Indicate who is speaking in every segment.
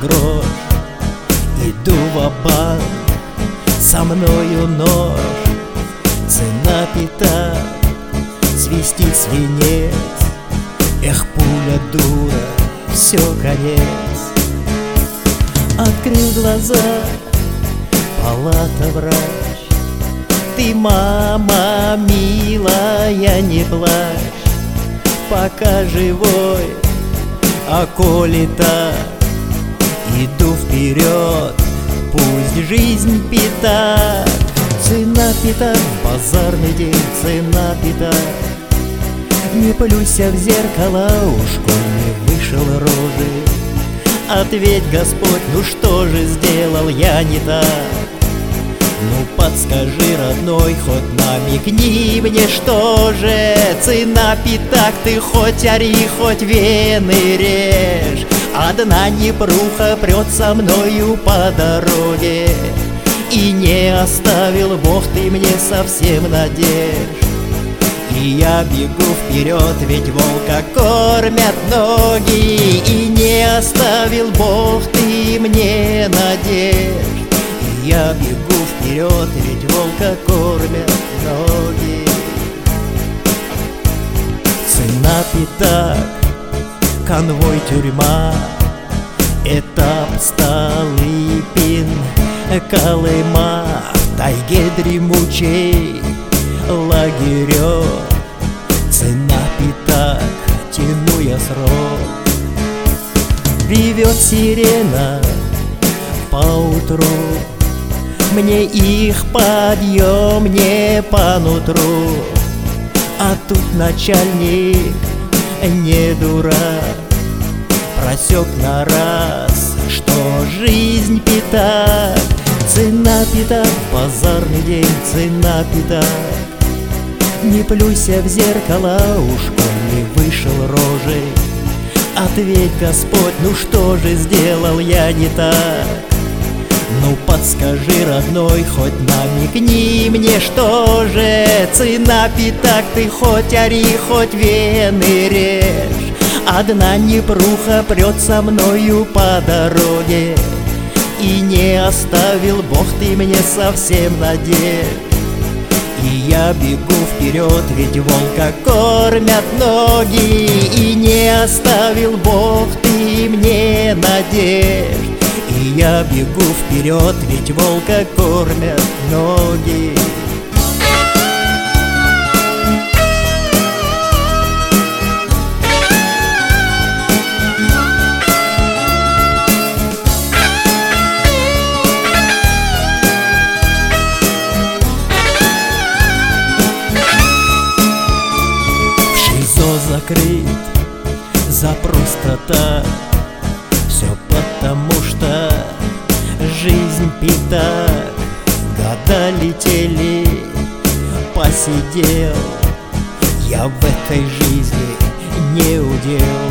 Speaker 1: грош, иду ва-банк, со мною нож. Цена пятак, свистит свинец. Эх, пуля дура, все конец. Открыл глаза, палата врач. Ты, мама милая, не плачь, пока живой. А коли так, иду вперед, пусть жизнь пятак. Цена пятак, базарный день, цена пятак. Не плюйся в зеркало, уж коль не вышел рожи. Ответь, Господь, ну что же сделал я не так? Ну подскажи, родной, хоть намекни мне, что же. Цена пятак, ты хоть ори, хоть вены режь. Одна непруха прет со мною по дороге, и не оставил Бог ты мне совсем надежд. И я бегу вперед, ведь волка кормят ноги, и не оставил Бог ты мне надежд. И я бегу вперед, ведь волка кормят ноги. Цена пятак, конвой тюрьма, этап Столыпин, Колыма. В тайге дремучей лагерек, цена пятак, тяну я срок. Ревет сирена поутру, мне их подъем не по нутру. А тут начальник не дурак, просек на раз, что жизнь пятак. Цена пятак, базарный день, цена пятак. Не плюйся в зеркало, уж коль не вышел рожей. Ответь, Господь, ну что же сделал я не так? Ну подскажи, родной, хоть намекни мне, что же. Цена пятак, ты хоть ори, хоть вены режь. Одна непруха прет со мною по дороге, и не оставил Бог ты мне совсем надежд. И я бегу вперед, ведь волка кормят ноги, и не оставил Бог ты мне надежд. И я бегу вперед, ведь волка кормят ноги. Закрыт за просто так, все потому что жизнь пятак. Года летели, посидел я в этой жизни не удел.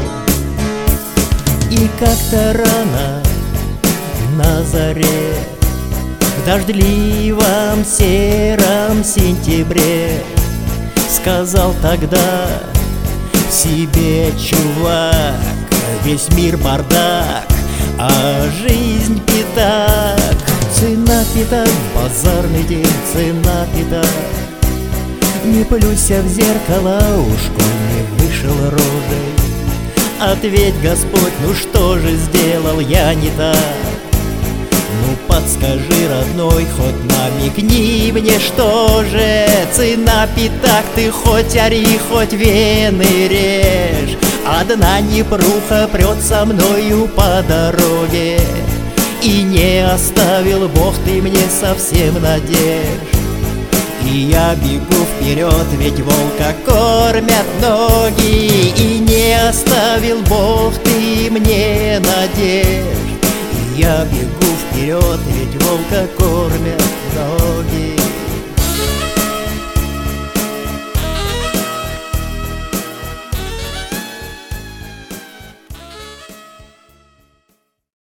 Speaker 1: И как-то рано на заре, в дождливом сером сентябре, сказал тогда себе чувак: весь мир бардак, а жизнь пятак. Цена пятак, базарный день, цена пятак. Не плюйся в зеркало, уж коль не вышел рожей. Ответь, Господь, ну что же сделал я не так? Ну подскажи, родной, хоть намекни мне, что же. Цена пятак, ты хоть ори, хоть вены режь. Одна непруха прет со мною по дороге, и не оставил Бог ты мне совсем надежд. И я бегу вперед, ведь волка кормят ноги, и не оставил Бог ты мне надежд. И я бегу вперед, ведь волка кормят ноги.